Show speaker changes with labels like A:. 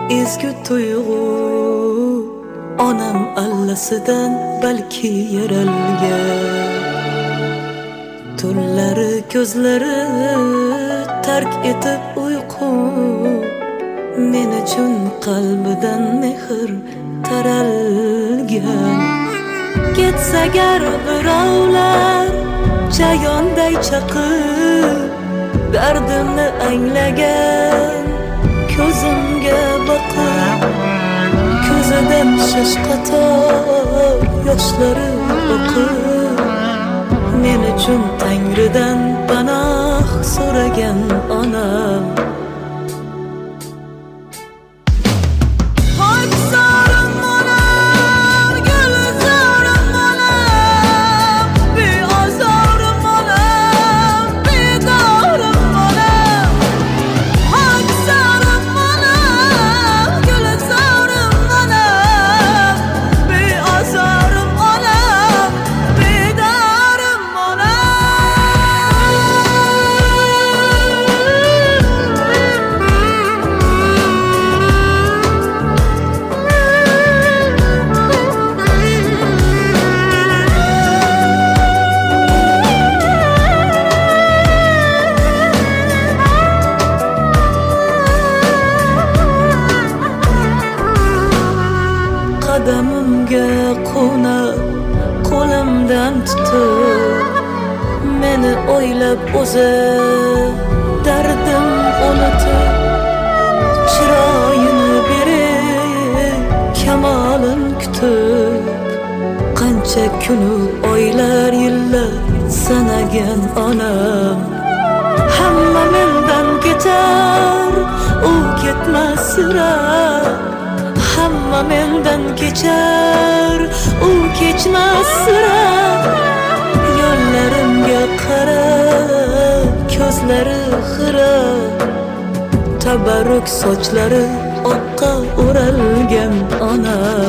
A: ezgu tuyg'u onam allasidan balki yaralgan. Tunlari ko'zlari tark etib uyqu, men uchun qalbidan mehr taralgan. Ketsa gar birovlar chayonday chaqib, dardimni anglagan ko'zimga boqib, ko'zidan shashqator yoshlari oqib, men uchun Tangridan panoh so'ragan onam. Qadamimga qo'nib, qo'limdan tutib, meni o'ylab o'zi dardim unutib, chiroyini berib, kamolin kutib, qancha kunu oylar yillar sanagan onam. Hamma mendan ketar, u ketmas sira. Hamma mendan kechar, u kechmas sira. Yo'llarimga qarab, ko'zlari xira, tabarruk sochlari oqqa o'ralgan onam.